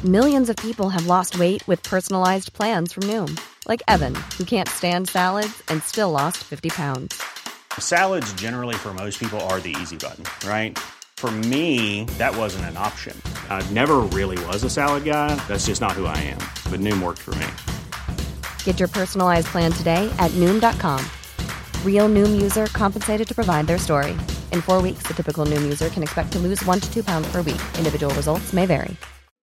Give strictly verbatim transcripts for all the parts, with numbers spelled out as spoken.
Millions of people have lost weight with personalized plans from Noom. Like Evan, who can't stand salads and still lost fifty pounds. Salads generally for most people are the easy button, right? For me, that wasn't an option. I never really was a salad guy. That's just not who I am. But Noom worked for me. Get your personalized plan today at Noom dot com. Real Noom user compensated to provide their story. In four weeks, the typical Noom user can expect to lose one to two pounds per week. Individual results may vary.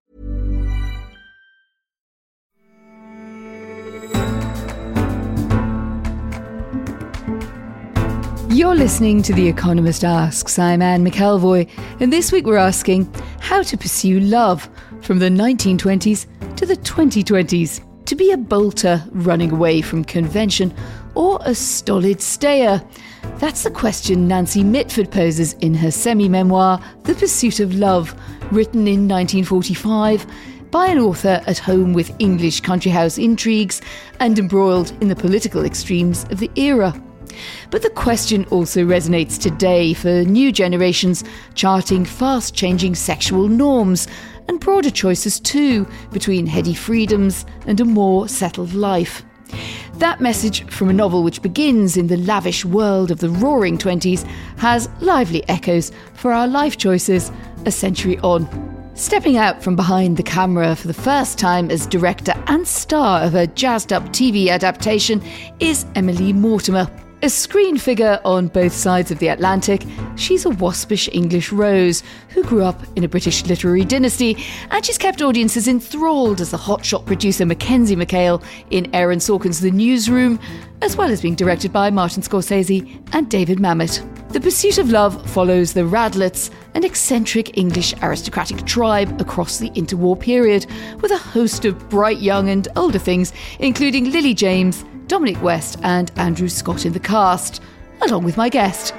You're listening to The Economist Asks. I'm Anne McElvoy, and this week we're asking how to pursue love from the nineteen twenties to the twenty twenties. To be a bolter running away from convention or a stolid stayer? That's the question Nancy Mitford poses in her semi-memoir, The Pursuit of Love, written in nineteen forty-five by an author at home with English country house intrigues and embroiled in the political extremes of the era. But the question also resonates today for new generations charting fast-changing sexual norms and broader choices too between heady freedoms and a more settled life. That message from a novel which begins in the lavish world of the Roaring Twenties has lively echoes for our life choices a century on. Stepping out from behind the camera for the first time as director and star of a jazzed-up T V adaptation is Emily Mortimer. A screen figure on both sides of the Atlantic, she's a waspish English rose who grew up in a British literary dynasty, and she's kept audiences enthralled as the hotshot producer Mackenzie McHale in Aaron Sorkin's The Newsroom, as well as being directed by Martin Scorsese and David Mamet. The Pursuit of Love follows the Radlets, an eccentric English aristocratic tribe across the interwar period, with a host of bright young and older things, including Lily James, Dominic West and Andrew Scott in the cast, along with my guest.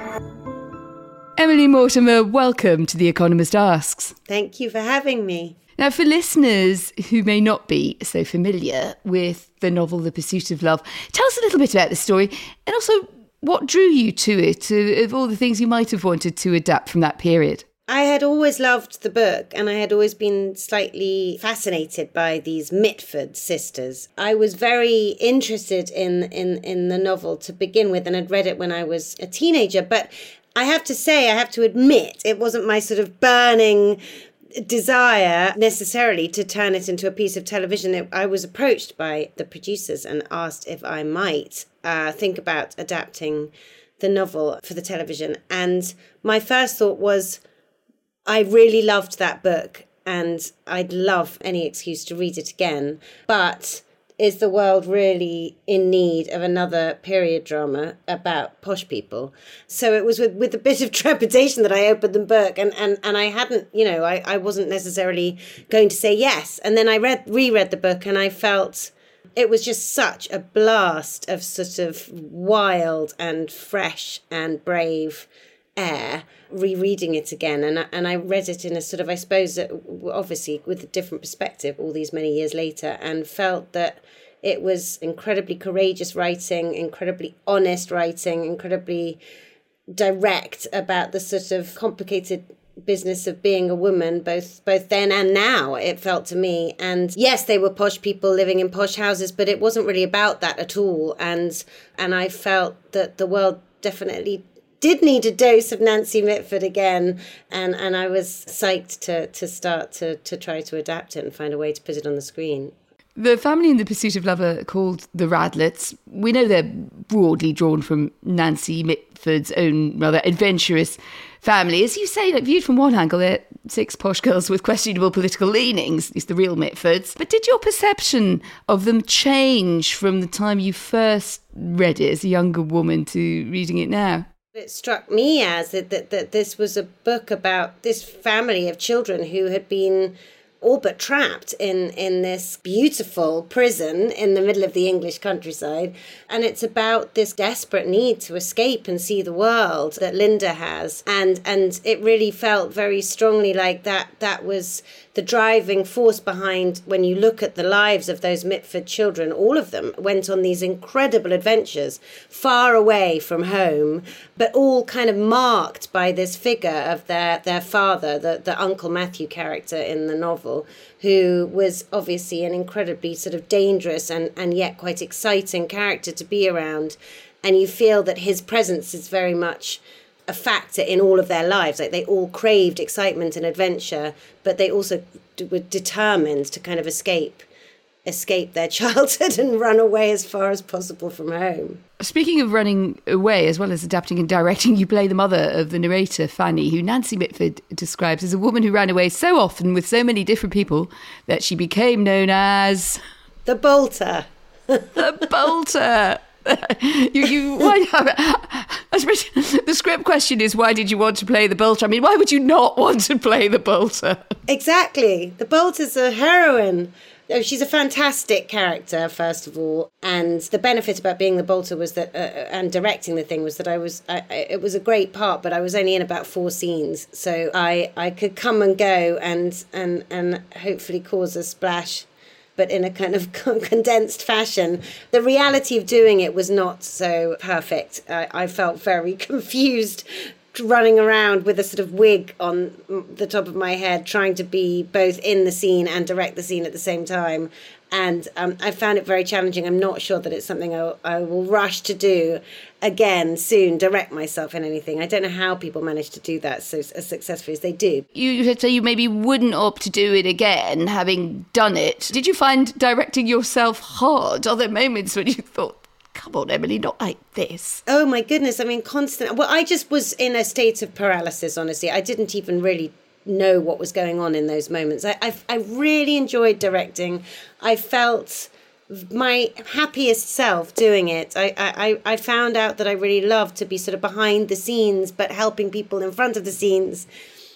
Emily Mortimer, welcome to The Economist Asks. Thank you for having me. Now, for listeners who may not be so familiar with the novel The Pursuit of Love, tell us a little bit about the story and also what drew you to it, of all the things you might have wanted to adapt from that period. I had always loved the book, and I had always been slightly fascinated by these Mitford sisters. I was very interested in, in, in the novel to begin with, and I'd read it when I was a teenager. But I have to say, I have to admit, it wasn't my sort of burning desire necessarily to turn it into a piece of television. It, I was approached by the producers and asked if I might uh, think about adapting the novel for the television. And my first thought was, I really loved that book and I'd love any excuse to read it again. But is the world really in need of another period drama about posh people? So it was with, with a bit of trepidation that I opened the book, and, and, and I hadn't, you know, I, I wasn't necessarily going to say yes. And then I read reread the book and I felt it was just such a blast of sort of wild and fresh and brave air, rereading it again. And I, and I read it in a sort of, I suppose, obviously with a different perspective all these many years later, and felt that it was incredibly courageous writing, incredibly honest writing, incredibly direct about the sort of complicated business of being a woman, both both then and now, it felt to me. And yes, they were posh people living in posh houses, but it wasn't really about that at all. And and I felt that the world definitely did need a dose of Nancy Mitford again, and, and I was psyched to to start to, to try to adapt it and find a way to put it on the screen. The family in The Pursuit of Love are called the Radlets. We know they're broadly drawn from Nancy Mitford's own rather adventurous family. As you say, like, viewed from one angle, they're six posh girls with questionable political leanings, at least the real Mitfords. But did your perception of them change from the time you first read it as a younger woman to reading it now? It struck me as that, that, that this was a book about this family of children who had been all but trapped in, in this beautiful prison in the middle of the English countryside. And it's about this desperate need to escape and see the world that Linda has. And and it really felt very strongly like that that was the driving force behind, when you look at the lives of those Mitford children, all of them went on these incredible adventures far away from home, but all kind of marked by this figure of their, their father, the, the Uncle Matthew character in the novel. Mitchell, who was obviously an incredibly sort of dangerous and, and yet quite exciting character to be around. And you feel that his presence is very much a factor in all of their lives. Like they all craved excitement and adventure, but they also d- were determined to kind of escape escape their childhood and run away as far as possible from home. Speaking of running away, as well as adapting and directing, you play the mother of the narrator, Fanny, who Nancy Mitford describes as a woman who ran away so often with so many different people that she became known as... The Bolter. The Bolter. you, you, why, I suppose the script question is, why did you want to play the Bolter? I mean, why would you not want to play the Bolter? Exactly. The Bolter's a heroine. Oh, she's a fantastic character, first of all. And the benefit about being the Bolter was that, uh, and directing the thing was that I was, I, it was a great part, but I was only in about four scenes. So I, I could come and go and, and, and hopefully cause a splash, but in a kind of condensed fashion. The reality of doing it was not so perfect. I, I felt very confused running around with a sort of wig on the top of my head, trying to be both in the scene and direct the scene at the same time. And um, I found it very challenging. I'm not sure that it's something I, I will rush to do again soon, direct myself in anything. I don't know how people manage to do that so as successfully as they do. You said so you maybe wouldn't opt to do it again, having done it. Did you find directing yourself hard? Are there moments when you thought, come on, Emily, not like this? Oh, my goodness. I mean, constant. Well, I just was in a state of paralysis, honestly. I didn't even really know what was going on in those moments. I, I, I really enjoyed directing. I felt my happiest self doing it. I, I, I found out that I really loved to be sort of behind the scenes, but helping people in front of the scenes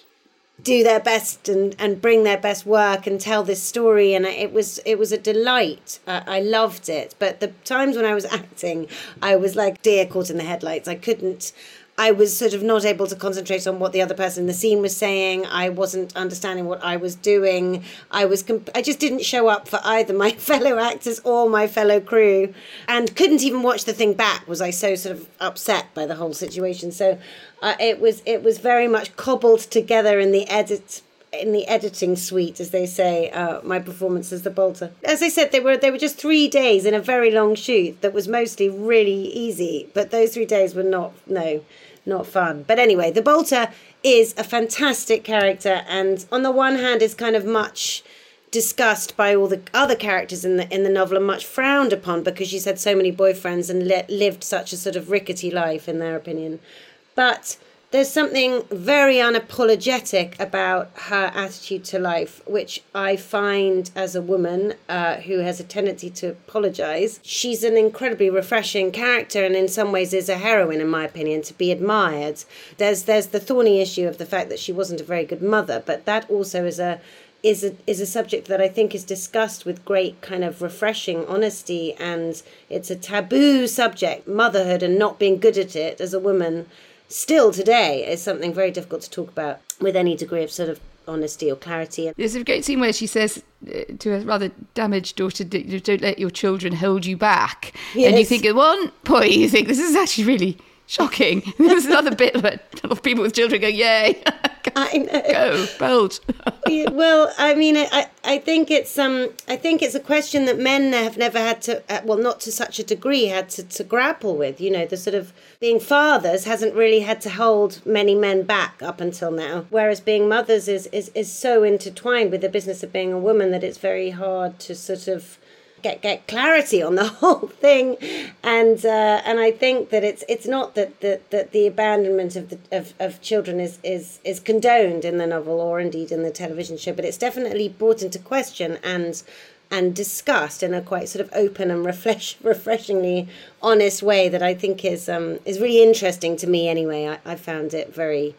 do their best and, and bring their best work and tell this story. And it was it was a delight. Uh, I loved it. But the times when I was acting, I was like deer caught in the headlights. I couldn't, I was sort of not able to concentrate on what the other person in the scene was saying. I wasn't understanding what I was doing. I was, comp- I just didn't show up for either my fellow actors or my fellow crew, and couldn't even watch the thing back. Was I so sort of upset by the whole situation? So uh, it was, it was very much cobbled together in the edit, in the editing suite, as they say. Uh, my performance as the Bolter. As I said, they were they were just three days in a very long shoot that was mostly really easy, but those three days were not no. not fun. But anyway, the Bolter is a fantastic character, and on the one hand is kind of much discussed by all the other characters in the in the novel and much frowned upon because she's had so many boyfriends and li- lived such a sort of rickety life in their opinion. But there's something very unapologetic about her attitude to life, which I find as a woman uh, who has a tendency to apologise. She's an incredibly refreshing character and in some ways is a heroine, in my opinion, to be admired. There's there's the thorny issue of the fact that she wasn't a very good mother, but that also is a is a, is a subject that I think is discussed with great kind of refreshing honesty, and it's a taboo subject, motherhood and not being good at it as a woman. Still today is something very difficult to talk about with any degree of sort of honesty or clarity. There's a great scene where she says to a rather damaged daughter, don't let your children hold you back. Yes. And you think at one point, you think, this is actually really shocking. There's another bit where of people with children go, yay, I know. Go, bold. Yeah, well, I mean, I, I think it's um, I think it's a question that men have never had to, uh, well, not to such a degree, had to, to grapple with. You know, the sort of being fathers hasn't really had to hold many men back up until now, whereas being mothers is is, is so intertwined with the business of being a woman that it's very hard to sort of get get clarity on the whole thing. And uh, and I think that it's it's not that the, that the abandonment of the of, of children is, is is condoned in the novel or indeed in the television show, but it's definitely brought into question and and discussed in a quite sort of open and refresh, refreshingly honest way that I think is um is really interesting to me anyway. I, I found it very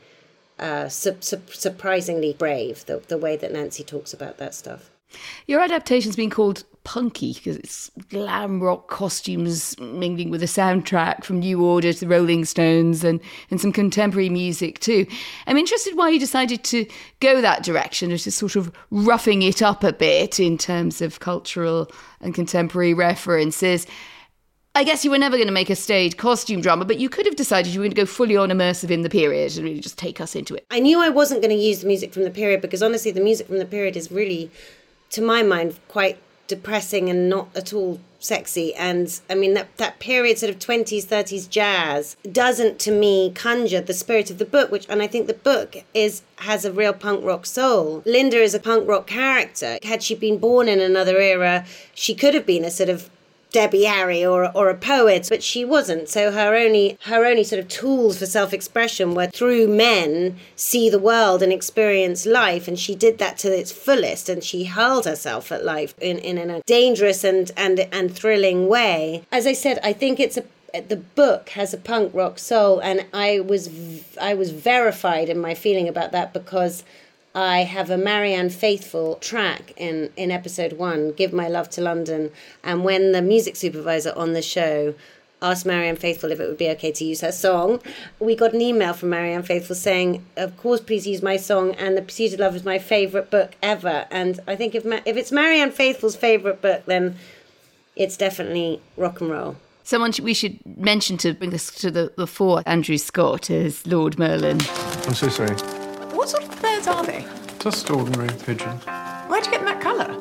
uh su- su- surprisingly brave, the the way that Nancy talks about that stuff. Your adaptation's been called punky because it's glam rock costumes mingling with a soundtrack from New Order to the Rolling Stones and, and some contemporary music too. I'm interested why you decided to go that direction, of just sort of roughing it up a bit in terms of cultural and contemporary references. I guess you were never going to make a stage costume drama, but you could have decided you were going to go fully on immersive in the period and really just take us into it. I knew I wasn't going to use the music from the period because honestly, the music from the period is really, to my mind, quite depressing and not at all sexy. And I mean, that, that period sort of twenties, thirties jazz doesn't, to me, conjure the spirit of the book, which, and I think the book is has a real punk rock soul. Linda is a punk rock character. Had she been born in another era, she could have been a sort of Debbie Harry or or a poet, but she wasn't. So her only her only sort of tools for self-expression were through men see the world and experience life, and she did that to its fullest, and she hurled herself at life in, in, in a dangerous and, and and thrilling way. As I said, I think it's a the book has a punk rock soul, and I was I was verified in my feeling about that because I have a Marianne Faithfull track in, in episode one, Give My Love to London. And when the music supervisor on the show asked Marianne Faithfull if it would be okay to use her song, we got an email from Marianne Faithfull saying, of course, please use my song. And The Pursuit of Love is my favourite book ever. And I think if Ma- if it's Marianne Faithfull's favourite book, then it's definitely rock and roll. Someone we should mention to bring this to the, the fore, Andrew Scott as Lord Merlin. I'm so sorry. What sort of birds are they? Just ordinary pigeons. Why'd you get them that colour?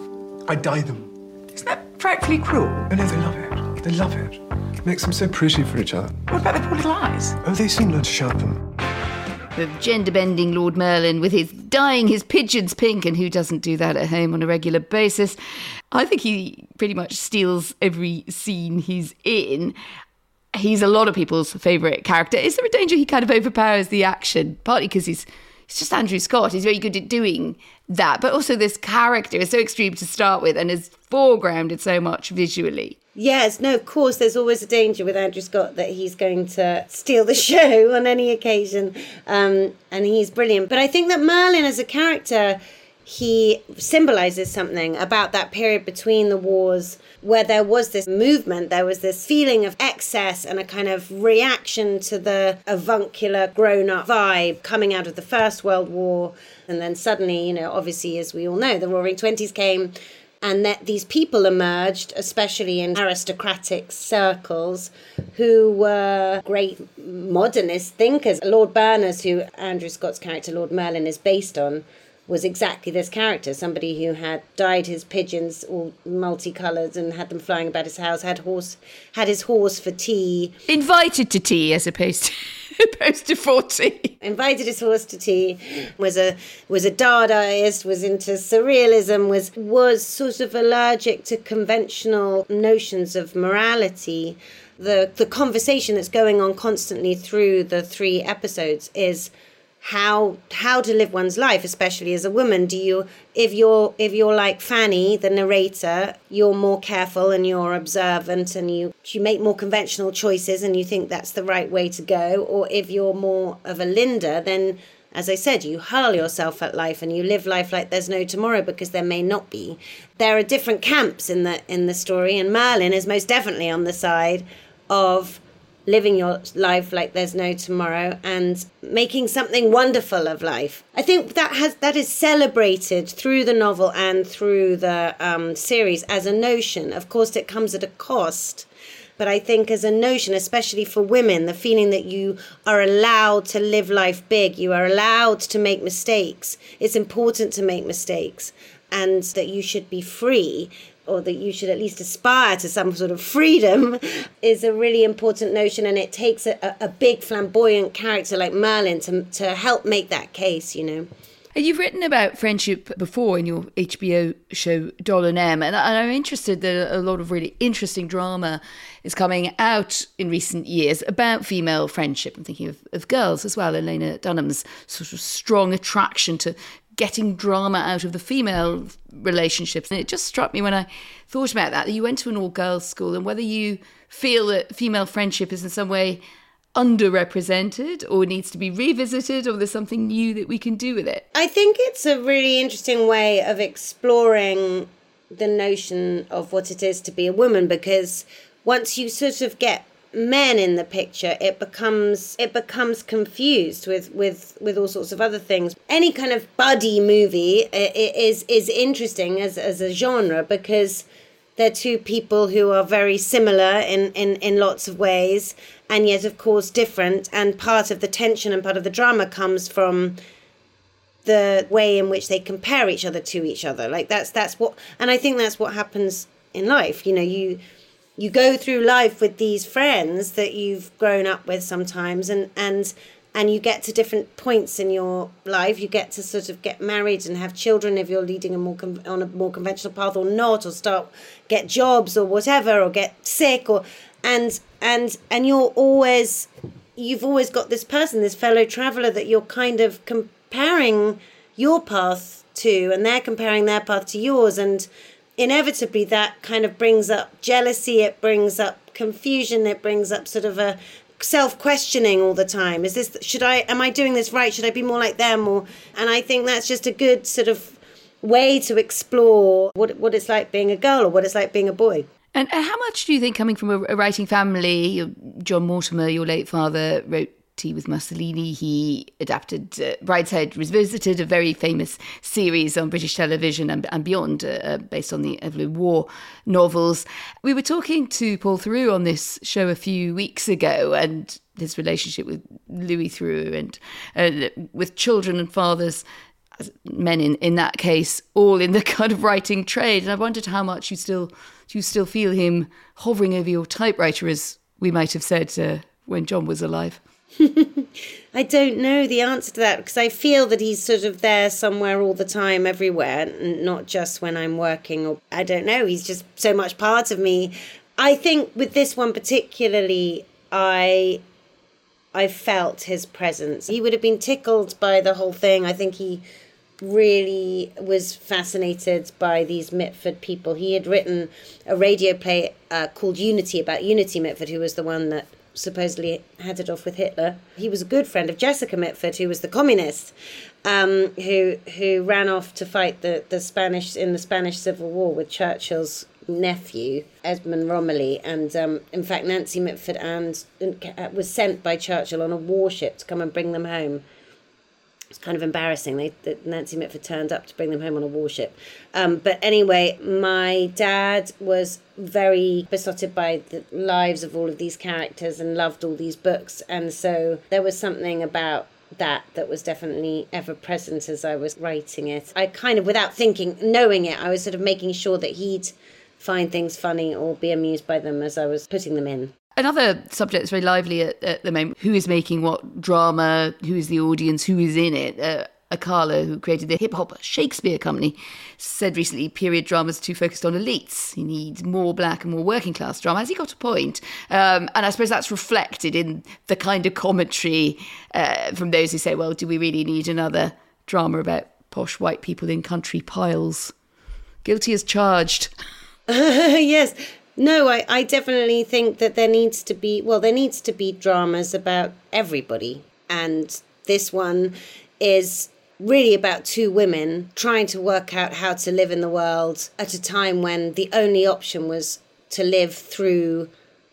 I dye them. Isn't that frightfully cruel? Oh no, they love it. They love it. It makes them so pretty for each other. What about their poor little eyes? Oh, they soon learn to shut them. The gender-bending Lord Merlin with his dyeing his pigeons pink, and who doesn't do that at home on a regular basis? I think he pretty much steals every scene he's in. He's a lot of people's favourite character. Is there a danger he kind of overpowers the action? Partly because he's It's just Andrew Scott. He's very good at doing that. But also this character is so extreme to start with and is foregrounded so much visually. Yes, no, of course, there's always a danger with Andrew Scott that he's going to steal the show on any occasion. Um, and he's brilliant. But I think that Merlin as a character, he symbolises something about that period between the wars where there was this movement, there was this feeling of excess and a kind of reaction to the avuncular grown-up vibe coming out of the First World War. And then suddenly, you know, obviously, as we all know, the Roaring Twenties came, and that these people emerged, especially in aristocratic circles, who were great modernist thinkers. Lord Berners, who Andrew Scott's character, Lord Merlin, is based on, was exactly this character, somebody who had dyed his pigeons all multicoloured and had them flying about his house, had horse, had his horse for tea. Invited to tea as opposed to, opposed to for tea. Invited his horse to tea, was a was a Dadaist, was into surrealism, was was sort of allergic to conventional notions of morality. The the conversation that's going on constantly through the three episodes is how how to live one's life, especially as a woman. Do you, if you're if you're like Fanny, the narrator, you're more careful and you're observant and you you make more conventional choices and you think that's the right way to go. Or if you're more of a Linda, then, as I said, you hurl yourself at life and you live life like there's no tomorrow because there may not be. There are different camps in the in the story, and Merlin is most definitely on the side of living your life like there's no tomorrow and making something wonderful of life. I think that has that is celebrated through the novel and through the um, series as a notion. Of course, it comes at a cost, but I think as a notion, especially for women, the feeling that you are allowed to live life big, you are allowed to make mistakes. It's important to make mistakes, and that you should be free, or that you should at least aspire to some sort of freedom, is a really important notion. And it takes a, a big flamboyant character like Merlin to to help make that case, you know. You've written about friendship before in your H B O show Doll and M, and I'm interested that a lot of really interesting drama is coming out in recent years about female friendship. I'm thinking of, of Girls as well, Elena Dunham's sort of strong attraction to getting drama out of the female relationships. And it just struck me when I thought about that, that you went to an all-girls school, and whether you feel that female friendship is in some way underrepresented or needs to be revisited, or there's something new that we can do with it. I think it's a really interesting way of exploring the notion of what it is to be a woman, because once you sort of get men in the picture, it becomes it becomes confused with with with all sorts of other things. Any kind of buddy movie is is interesting as as a genre, because they're two people who are very similar in, in, in lots of ways, and yet, of course, different. And part of the tension and part of the drama comes from the way in which they compare each other to each other. Like that's that's what, and I think that's what happens in life. You know, you you go through life with these friends that you've grown up with sometimes, and and and you get to different points in your life. You get to sort of get married and have children if you're leading a more con- on a more conventional path or not, or start get jobs or whatever, or get sick, or and and and you're always you've always got this person, this fellow traveller that you're kind of comparing your path to, and they're comparing their path to yours, and inevitably that kind of brings up jealousy, it brings up confusion, it brings up sort of a self-questioning all the time. Is this, should I, am I doing this right? Should I be more like them? Or, and I think that's just a good sort of way to explore what what it's like being a girl or what it's like being a boy. And how much do you think, coming from a, a writing family, John Mortimer, your late father, wrote Tea with Mussolini. He adapted uh, Brideshead Revisited, a very famous series on British television and, and beyond, uh, based on the Evelyn Waugh novels. We were talking to Paul Theroux on this show a few weeks ago, and his relationship with Louis Theroux and uh, with children and fathers, as men in, in that case, all in the kind of writing trade. And I wondered how much you still do you still feel him hovering over your typewriter, as we might have said uh, when John was alive. I don't know the answer to that, because I feel that he's sort of there somewhere all the time, everywhere, not just when I'm working, or I don't know, he's just so much part of me. I think with this one particularly, I I felt his presence. He would have been tickled by the whole thing. I think he really was fascinated by these Mitford people. He had written a radio play uh, called Unity, about Unity Mitford, who was the one that supposedly had it off with Hitler. He was a good friend of Jessica Mitford, who was the communist, um, who who ran off to fight the, the Spanish in the Spanish Civil War with Churchill's nephew, Edmund Romilly. And um, in fact, Nancy Mitford and, and was sent by Churchill on a warship to come and bring them home. It's kind of embarrassing. They, that Nancy Mitford turned up to bring them home on a warship. Um, but anyway, my dad was very besotted by the lives of all of these characters and loved all these books. And so there was something about that that was definitely ever present as I was writing it. I kind of, without thinking, knowing it, I was sort of making sure that he'd find things funny or be amused by them as I was putting them in. Another subject that's very lively at, at the moment, who is making what drama, who is the audience, who is in it. Uh, Akala, who created the hip-hop Shakespeare Company, said recently period dramas are too focused on elites. He needs more black and more working-class drama. Has he got a point? Um, and I suppose that's reflected in the kind of commentary uh, from those who say, well, do we really need another drama about posh white people in country piles? Guilty as charged. Yes. No, I, I definitely think that there needs to be, well, there needs to be dramas about everybody. And this one is really about two women trying to work out how to live in the world at a time when the only option was to live through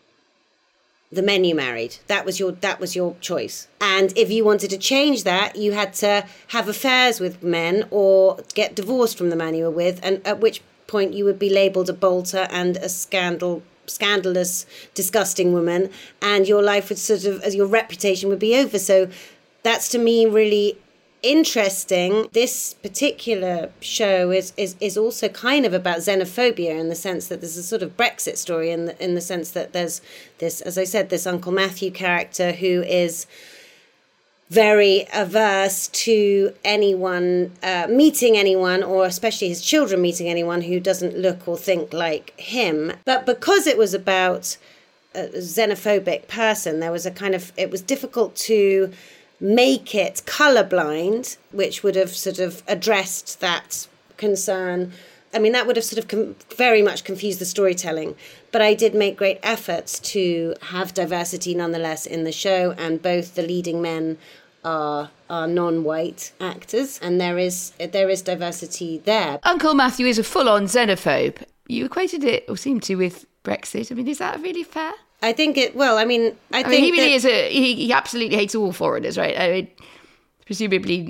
the men you married. That was your that was your choice. And if you wanted to change that, you had to have affairs with men or get divorced from the man you were with, and at which point you would be labelled a bolter and a scandal scandalous disgusting woman, and your life would sort of, as your reputation would be over. So that's, to me, really interesting. This particular show is is is also kind of about xenophobia, in the sense that there's a sort of Brexit story, in the, in the sense that there's this, as I said, this Uncle Matthew character who is very averse to anyone uh, meeting anyone, or especially his children meeting anyone who doesn't look or think like him. But because it was about a xenophobic person, there was a kind of, it was difficult to make it colourblind, which would have sort of addressed that concern. I mean, that would have sort of com- very much confused the storytelling. But I did make great efforts to have diversity nonetheless in the show, and both the leading men are are non-white actors, and there is there is diversity there. Uncle Matthew is a full-on xenophobe. You equated it, or seemed to, with Brexit. I mean, is that really fair? I think it, well, I mean, I, I think mean, he really that, is a, he, he absolutely hates all foreigners, right? I mean, presumably not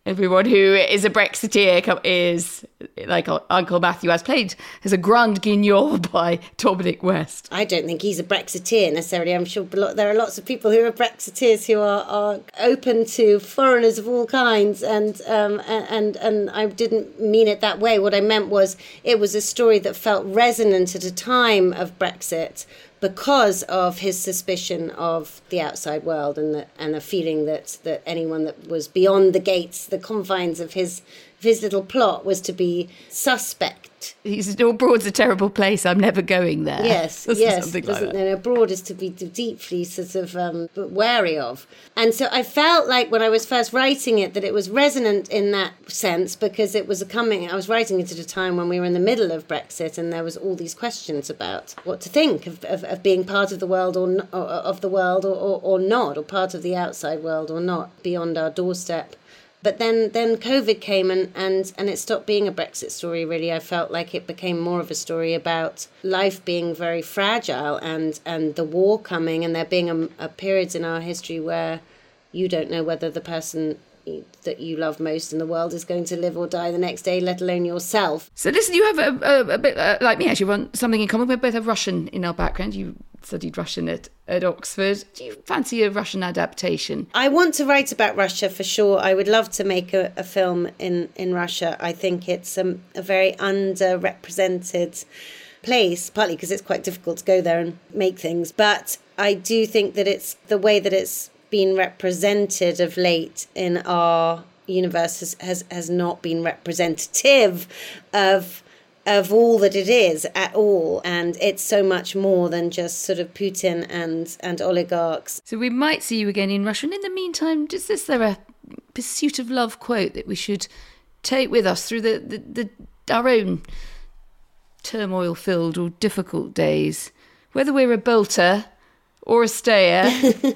everyone who is a Brexiteer co- is, like Uncle Matthew, as played as a Grand Guignol by Dominic West. I don't think he's a Brexiteer necessarily. I'm sure there are lots of people who are Brexiteers who are, are open to foreigners of all kinds, and um, and and I didn't mean it that way. What I meant was it was a story that felt resonant at a time of Brexit, because of his suspicion of the outside world and the and the feeling that, that anyone that was beyond the gates, the confines of his of his little plot, was to be suspect. He's abroad's a terrible place. I'm never going there. Yes, yes. Something like that. And abroad is to be deeply sort of um, wary of. And so I felt like when I was first writing it that it was resonant in that sense, because it was a coming. I was writing it at a time when we were in the middle of Brexit, and there was all these questions about what to think of, of, of being part of the world or, no, or of the world or, or, or not, or part of the outside world or not, beyond our doorstep. But then, then COVID came and, and, and it stopped being a Brexit story, really. I felt like it became more of a story about life being very fragile and, and the war coming, and there being a, a periods in our history where you don't know whether the person that you love most in the world is going to live or die the next day, let alone yourself. So listen, you have a, a, a bit, uh, like me actually, one, something in common. We both have Russian in our background. You studied Russian at, at Oxford. Do you fancy a Russian adaptation? I want to write about Russia for sure. I would love to make a, a film in, in Russia. I think it's um, a very underrepresented place, partly because it's quite difficult to go there and make things. But I do think that it's the way that it's been represented of late in our universe has, has, has not been representative of of all that it is at all. And it's so much more than just sort of Putin and, and oligarchs. So we might see you again in Russia. And in the meantime, is this there a pursuit of love quote that we should take with us through the, the, the our own turmoil-filled or difficult days? Whether we're a bolter or a stayer...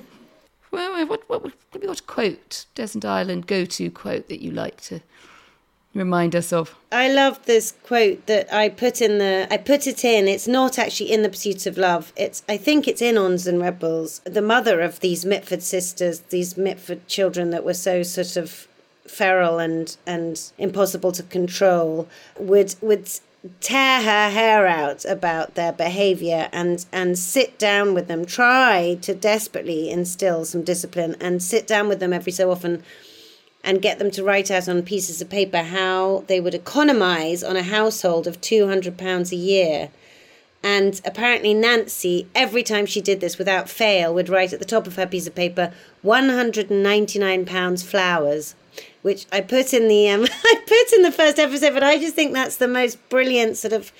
Well, what, what, what, what quote, Desmond Ireland go-to quote that you like to remind us of? I love this quote that I put in the, I put it in, it's not actually in The Pursuit of Love. It's, I think it's in Ons and Rebels. The mother of these Mitford sisters, these Mitford children that were so sort of feral and, and impossible to control, would, would tear her hair out about their behaviour and, and sit down with them, try to desperately instill some discipline and sit down with them every so often and get them to write out on pieces of paper how they would economise on a household of two hundred pounds a year. And apparently Nancy, every time she did this without fail, would write at the top of her piece of paper, one hundred ninety-nine pounds flowers, which I put in the um, I put in the first episode, but I just think that's the most brilliant sort of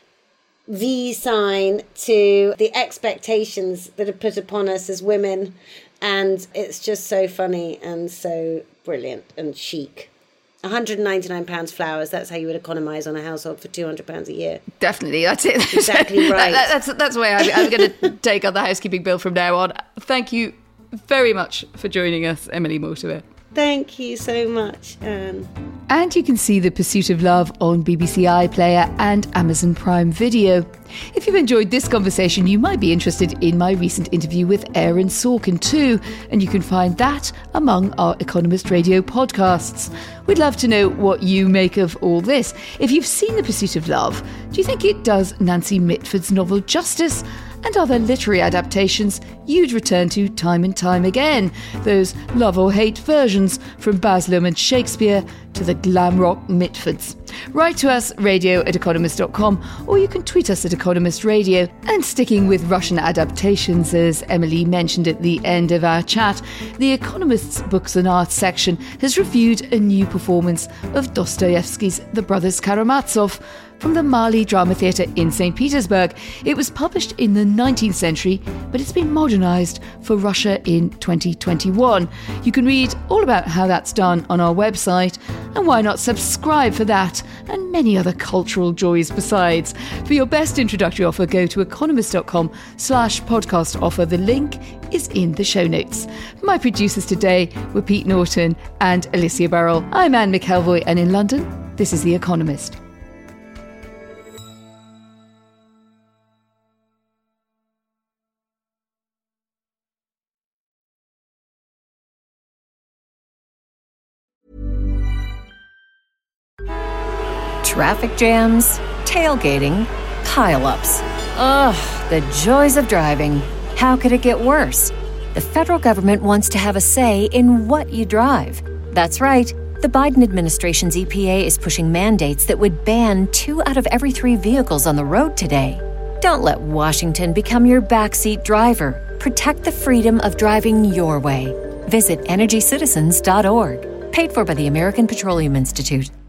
V sign to the expectations that are put upon us as women, and it's just so funny and so brilliant and chic. one hundred ninety-nine pounds flowers, that's how you would economise on a household for two hundred pounds a year. Definitely, that's it. Exactly right. that, that's, that's the way I'm, I'm going to take on the housekeeping bill from now on. Thank you very much for joining us, Emily Mortimer. Thank you so much, Anne. And you can see The Pursuit of Love on B B C iPlayer and Amazon Prime Video. If you've enjoyed this conversation, you might be interested in my recent interview with Aaron Sorkin too, and you can find that among our Economist Radio podcasts. We'd love to know what you make of all this. If you've seen The Pursuit of Love, do you think it does Nancy Mitford's novel justice? And other literary adaptations you'd return to time and time again, those love or hate versions from Baz Luhrmann's Shakespeare to the glam rock Mitfords. Write to us, radio at economist dot com, or you can tweet us at Economist Radio. And sticking with Russian adaptations, as Emily mentioned at the end of our chat, The Economist's Books and Arts section has reviewed a new performance of Dostoevsky's The Brothers Karamazov from the Marly Drama Theatre in Saint Petersburg. It was published in the nineteenth century, but it's been modernised for Russia in twenty twenty-one. You can read all about how that's done on our website, and why not subscribe for that and many other cultural joys besides. For your best introductory offer, go to economist dot com slash podcast offer. The link is in the show notes. My producers today were Pete Norton and Alicia Burrell. I'm Anne McElvoy, and in London, this is The Economist. Traffic jams, tailgating, pile-ups. Ugh, the joys of driving. How could it get worse? The federal government wants to have a say in what you drive. That's right. The Biden administration's E P A is pushing mandates that would ban two out of every three vehicles on the road today. Don't let Washington become your backseat driver. Protect the freedom of driving your way. Visit energy citizens dot org. Paid for by the American Petroleum Institute.